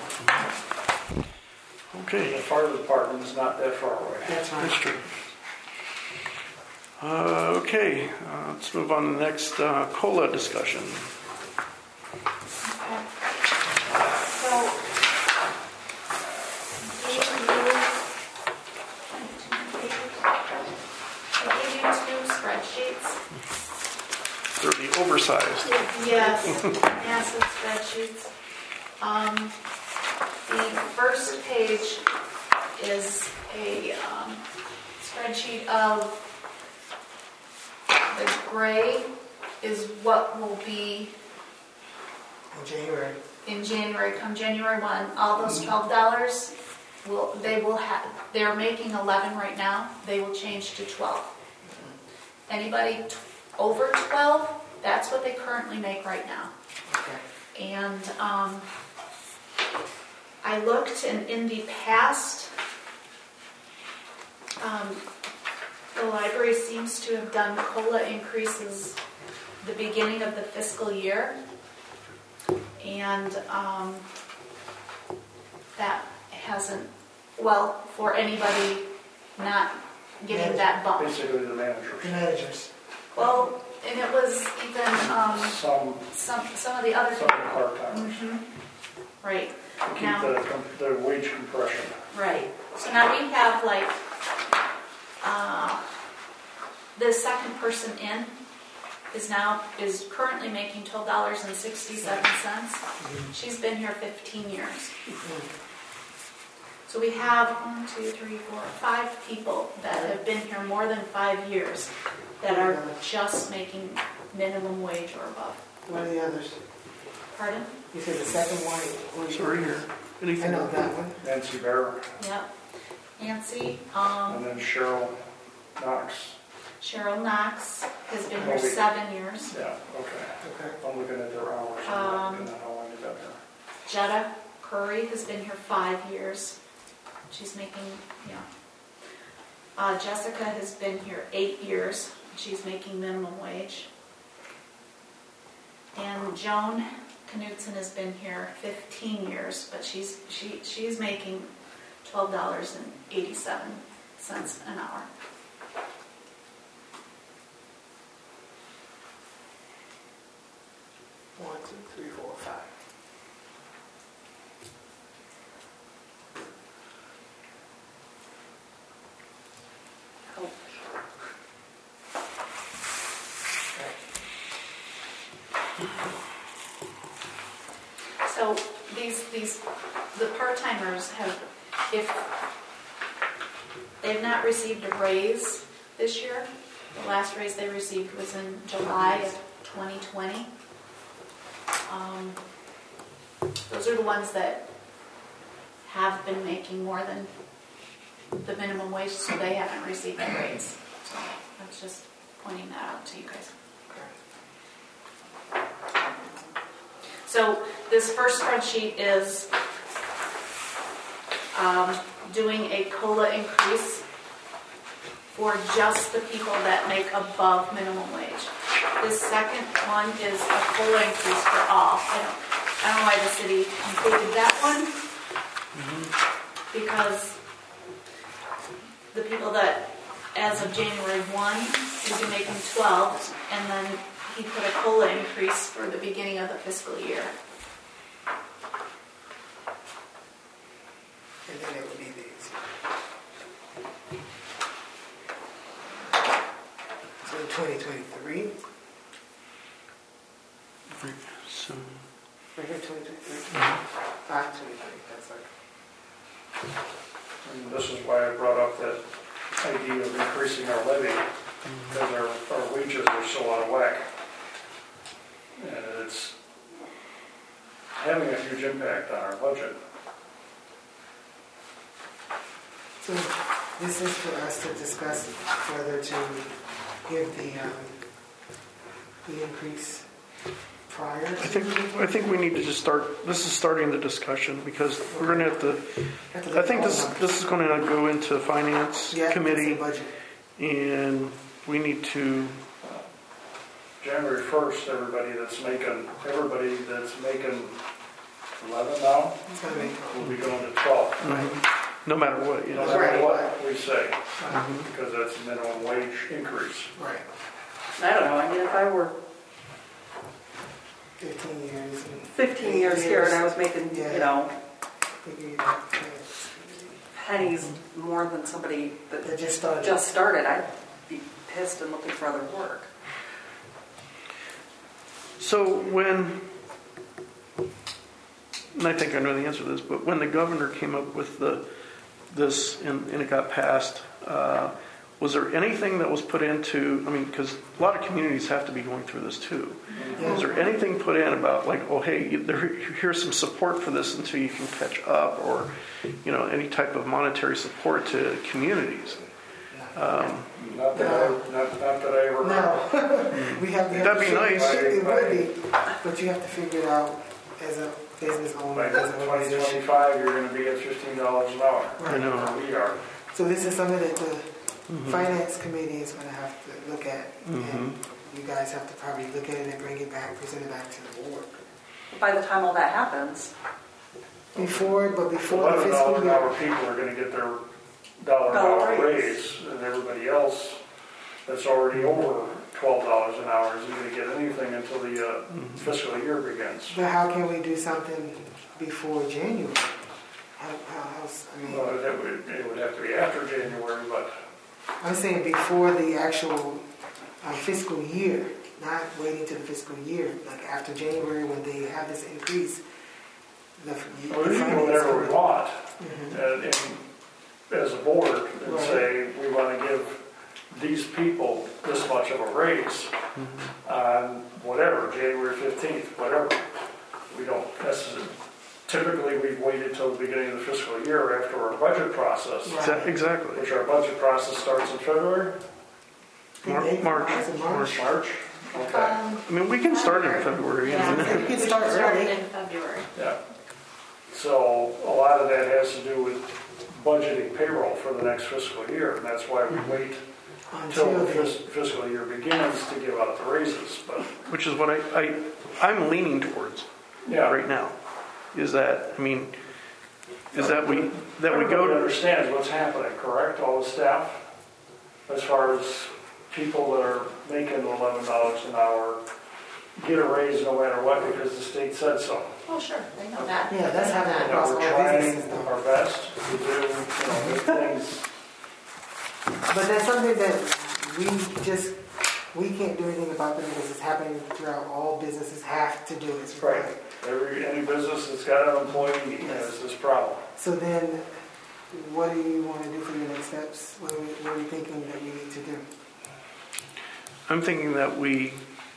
Okay. The fire department is not that far away. That's right. That's true. Okay, let's move on to the next COLA discussion. Okay. So, I gave you two spreadsheets. They're the oversized. Yes, massive spreadsheets. The first page is a spreadsheet of the gray is what will be In January. in January, come January 1, all those $12 they're making 11 right now, they will change to 12. Anybody over 12, that's what they currently make right now. Okay. And I looked, and in the past, the library seems to have done COLA increases the beginning of the fiscal year, and that hasn't, well, for anybody not getting that bump. Basically the managers. The managers. Well, and it was even some of the other Some part-timers. right. To keep Now, the wage compression. right. So now we have like the second person in is currently making $12.67. She's been here 15 years. So we have 5 people that have been here more than 5 years that are just making minimum wage or above. What are the others? Pardon? You said the second one. Sorry here. I Anything? know that one. Nancy Bear, Yep. Nancy, and then Cheryl Knox. Cheryl Knox has been here 7 years. Yeah, okay. Okay. I'm looking at their hours. I'm looking at how long they've been here. Jetta Curry has been here 5 years. She's making, Jessica has been here 8 years. She's making minimum wage. And Joan Knutson has been here 15 years, but she's making $12.87 an hour. One, two, three, four, 5. part-timers if they've not received a raise this year, the last raise they received was in July of 2020. Those are the ones that have been making more than the minimum wage, so they haven't received a raise. So I was just pointing that out to you guys. So this first spreadsheet is doing a COLA increase for just the people that make above minimum wage. This second one is a COLA increase for all. I don't know why the city included that one, because the people that, as of January 1, will be making 12, and then he put a COLA increase for the beginning of the fiscal year. And then it would be these. So 2023, So, right here 2023, 523, that's like. And this is why I brought up that idea of increasing our levy, because our wages are so out of whack. And it's having a huge impact on our budget. So this is for us to discuss whether to give the increase prior to. I think we need to just start. This is starting the discussion because we're going to have to. I think this is going to go into finance committee, budget. And we need to. January 1st, everybody that's making 11 now will be going to 12. No matter what. No matter what we say, because that's a minimum wage increase. Right. I don't know, I mean, if I were 15 years. 15 years here and I was making, Figure it out. pennies more than somebody that That just started. just started, I'd be pissed and looking for other work. So when, and I think I know the answer to this, but when the governor came up with this and it got passed, was there anything that was put into, I mean, because a lot of communities have to be going through this too. Was there anything put in about like, oh, hey, here's some support for this until you can catch up, or, any type of monetary support to communities? Not that I ever heard. No. We have the That'd be nice. It would be, but you have to figure it out as a business owner, By as an organization. 2025, you're going to be at $15 an hour. I know. Or we are. So this is something that the finance committee is going to have to look at, and you guys have to probably look at it and bring it back, present it back to the board. By the time all that happens, Before the fiscal $11 an year. hour people are going to get their dollar an hour raise, and everybody else that's already over $12 an hour isn't going to get anything until the fiscal year begins. But how can we do something before January? I mean, Well, it would have to be after January, but I'm saying before the actual fiscal year, not waiting to the fiscal year, like after January when they have this increase. we can go whatever we want and as a board and say we want to give these people this much of a raise on whatever, January 15th, whatever. We don't necessarily. Typically, we've waited till the beginning of the fiscal year after our budget process. Right. Exactly. Which our budget process starts in February? March. March? Okay. I mean, we can start in February. Yeah, You can start started early. in February. Yeah. So a lot of that has to do with budgeting payroll for the next fiscal year, and that's why we wait until the fiscal year begins to give out the raises. But Which is what I'm leaning towards right now. Is that we everybody go to understands what's happening, correct? All the staff, as far as people that are making $11 an hour, get a raise no matter what because the state said so. Oh, sure, they know that. Yeah, that's happening And across we're all trying businesses though. our best to do make things. But that's something that we can't do anything about that because it's happening throughout all businesses have to do it. Right. Any business that's got an employee has this problem. So then, what do you want to do for your next steps? What are you thinking that we need to do? I'm thinking that we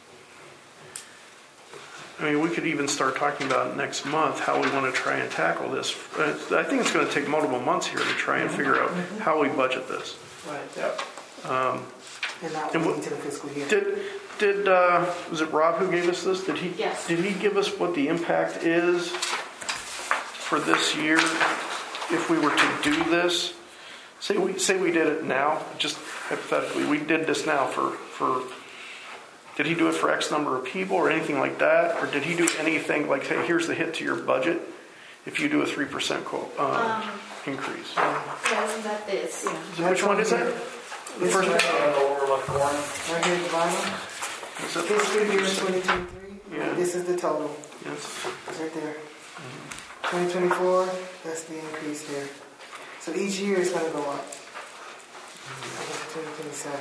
could even start talking about next month how we want to try and tackle this. I think it's going to take multiple months here to try and figure out how we budget this. Right. Yep. And not And wait until the fiscal year. Did was it Rob who gave us this? Yes. Did he give us what the impact is for this year if we were to do this? Say we did it now, just hypothetically, we did this now for did he do it for X number of people or anything like that? Or did he do anything like, hey, here's the hit to your budget if you do a 3% increase? Yeah, isn't that this? Yeah. Which one is that? The This first one. one? On the lower left corner. Right here at the bottom. Is that Fiscal year 2023. Yeah. This is the total. Yes. It's right there. 2024, that's the increase there. So each year is going to go up. I guess 2027.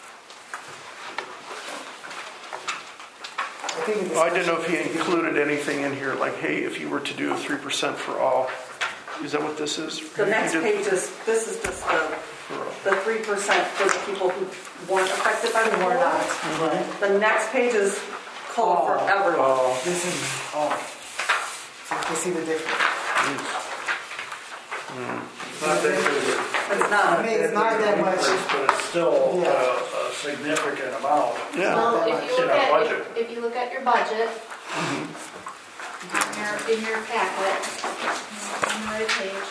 I didn't know if he included anything in here, like, hey, if you were to do a 3% for all, is that what this is? The next page is, this is just the 3% for the people who weren't affected by the We're not. COLA. The next page is COLA for everyone. This is all. So you can see the difference. Not that big. It's I not. mean, it's not that much. But it's still Yeah. a significant amount. Yeah. Well, that if you much. look In our at, budget. if you look at your budget, in your packet, on the right page,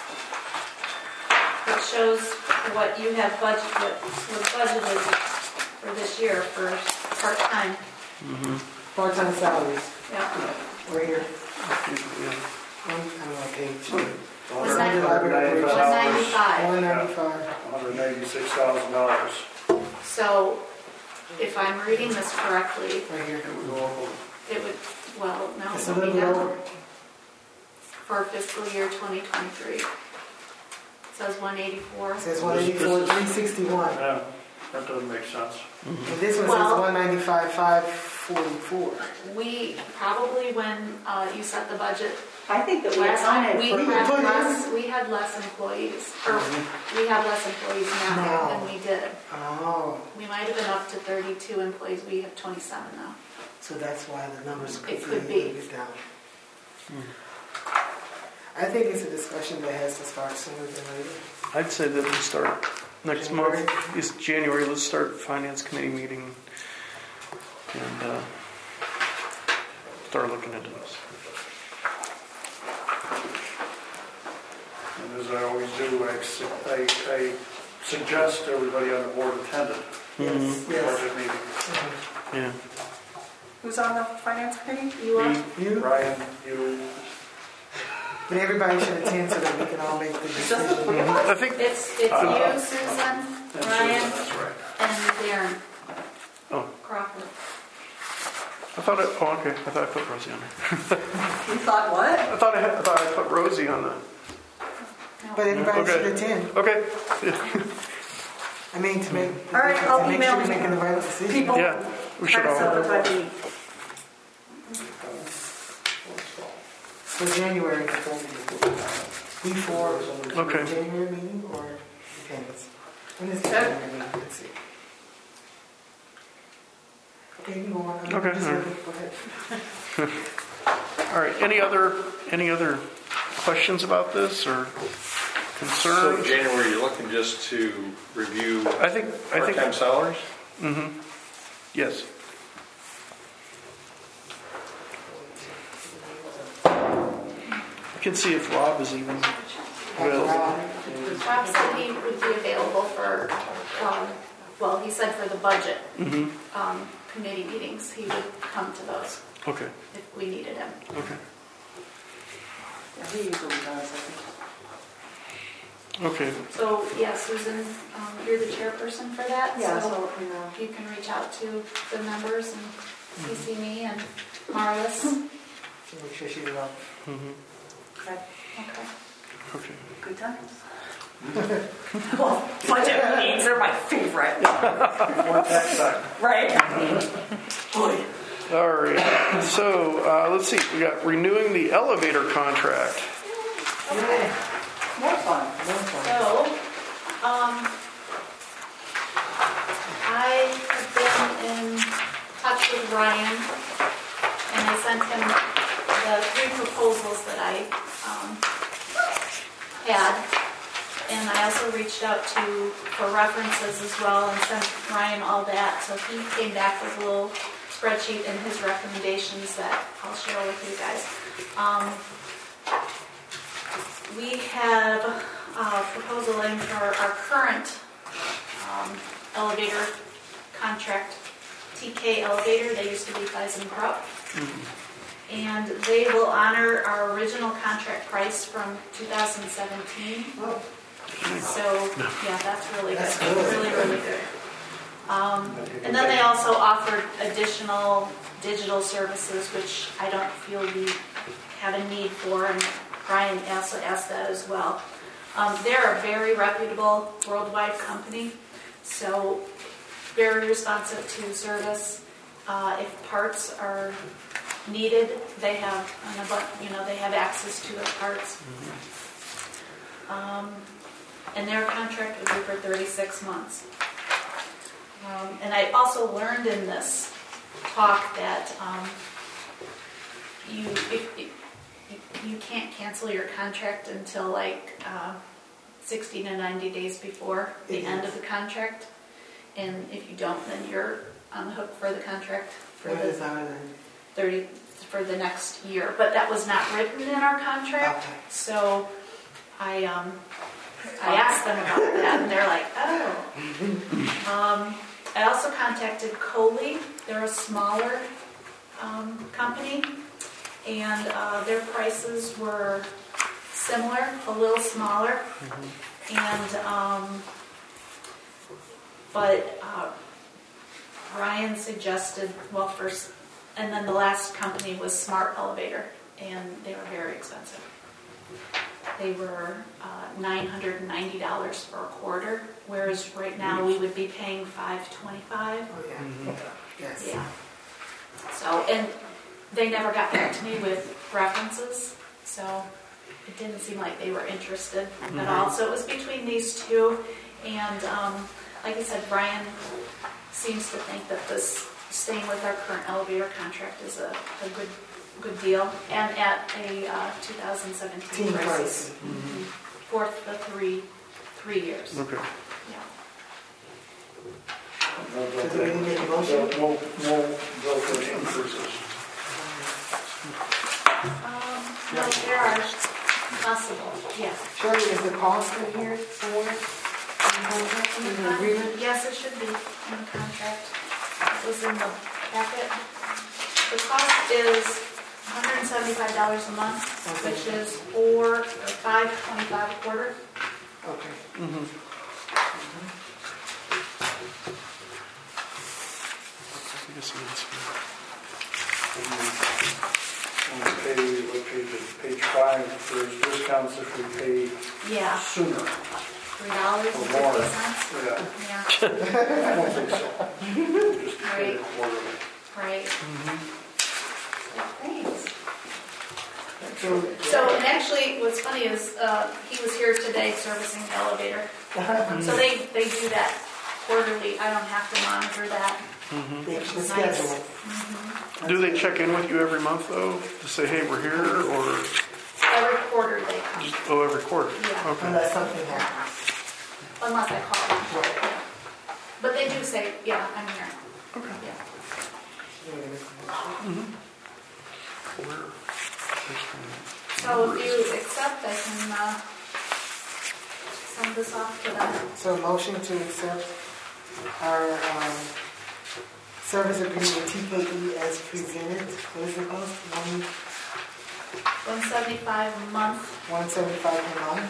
it shows what you have budgeted for this year for part-time. Part-time salaries. Yeah, Right here. Yeah. I don't know, page. was 195. 195. $196,000. So, if I'm reading this correctly, Right here. it would, well, no, It's a it would little be bit down over. for fiscal year 2023. It says 184. It says 184, 361. Yeah, that doesn't make sense. And this one says Well- 195, 544. We probably, when you set the budget I think that we last time, we accounted had for, less employees, or we have less employees now Now. than we did. Oh, We might have been up to 32 employees, we have 27 now. so that's why the numbers could It be a could little be. bit down. I think it's a discussion that has to start sooner than later. I'd say that we start next January. month. It's January. Let's start finance committee meeting and start looking into this. And as I always do, I suggest everybody on the board attended Yes. the budget meeting. Yeah. who's on the finance committee? You are? You, Ryan, you, but everybody should attend so that we can all make the Just the decision. three of us? I think. It's you, Susan, and Ryan, Susan, that's right. and Darren Oh, Crawford. I thought. Oh, okay. I thought I put Rosie on there. You thought what? I thought I put Rosie on the. No. But everybody Okay. should attend. Okay. I mean, to make, All right, I'll to make email sure we're making the right decision. People. Yeah. We should Try to set all. the budget. For January, before Okay. January meeting or depends? When is the January meeting? Let's see. Okay, you go on. I'm Okay, just all right. Go ahead. All right. Any other questions about this or So concerns? January, you're looking just to review I think. part-time salaries? Yes. I can see if Rob is even. Well, Rob said he would be available for, well, he said for the budget committee meetings, he would come to those okay. if we needed him. Okay. Yeah, he usually does, I think. Okay. So, yeah, Susan, you're the chairperson for that. Yeah, So so, you know. you can reach out to the members and CC me and Marlis. Make sure she's up. Okay. Okay. Okay. Good times. Well, budget meetings are my favorite. One tax time. Right? Boy. All right, so let's see, we got renewing the elevator contract. Okay. More fun. So, I have been in touch with Ryan, and I sent him the 3 proposals that I had. And I also reached out for references as well and sent Ryan all that. So he came back with a little spreadsheet and his recommendations that I'll share with you guys. We have a proposal in for our current elevator contract, TK Elevator. They used to be ThyssenKrupp. And they will honor our original contract price from 2017. Oh, So, yeah, that's really That's good. good. Really, really good. And then they also offered additional digital services, which I don't feel we have a need for, and Brian also asked that as well. They're a very reputable worldwide company, so very responsive to service. If parts are needed, they have they have access to the parts. And their contract would be for 36 months. And I also learned in this talk that you can't cancel your contract until like 60 to 90 days before the end of the contract. And if you don't, then you're on the hook for the contract for what the is our then? 30 for the next year. But that was not written in our contract. Okay. So I asked them about that, and they're like, oh. I also contacted Coley. They're a smaller company, and their prices were similar, a little smaller. And but Ryan suggested, well, first, and then the last company was Smart Elevator, and they were very expensive. They were $990 for a quarter, whereas right now we would be paying $525. Oh, yeah. Yes. Yeah. So, and they never got back to me with references, so it didn't seem like they were interested at all. So it was between these two, and like I said, Brian seems to think that this staying with our current elevator contract is a good deal, and at a 2017 price for the three years. Okay. Yeah. So do we need to make a motion? We'll go for the increases. No, there are possible. Yeah. Shirley, is the cost in here for in the agreement? Yes, it should be in the contract. It was in the packet. The cost is $175 a month, which is $525 a quarter. Okay. I guess it's When we pay, what page is it? Page 5, there's discounts if we pay Yeah, sooner. $3.50. Yeah, Yeah, I don't think so. Just pay it quarterly. right. Thanks. So, So, and actually, what's funny is he was here today servicing the elevator. So they do that quarterly. I don't have to monitor that. they Which can is nice. schedule. Do they check in with you every month, though, to say, hey, we're here, or Every quarter they come. just, every quarter? Yeah. Okay. Unless something happens. Unless I call them. Right. Yeah. But they do say, yeah, I'm here. Okay. Yeah. You want to make a motion? Where? So if you accept, I can send this off to them. So a motion to accept our service agreement with TKE as presented. What is the cost? $175 a month, $175 per month.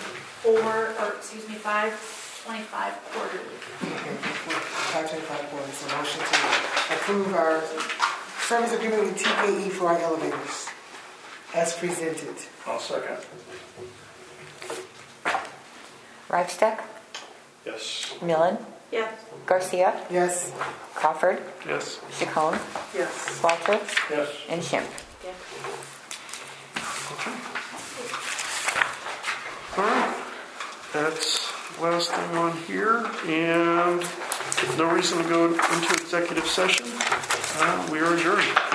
$525 quarterly. Okay, $525 quarter. So motion to approve our service agreement with TKE for our elevators as presented. I'll second. Reichstag, Yes. Millen, Yes. Garcia, Yes. Crawford, Yes. Chacon, Yes. Walter, Yes. and Schimpf. Yes. All right. That's last thing on here, and no reason to go into executive session. We are adjourned.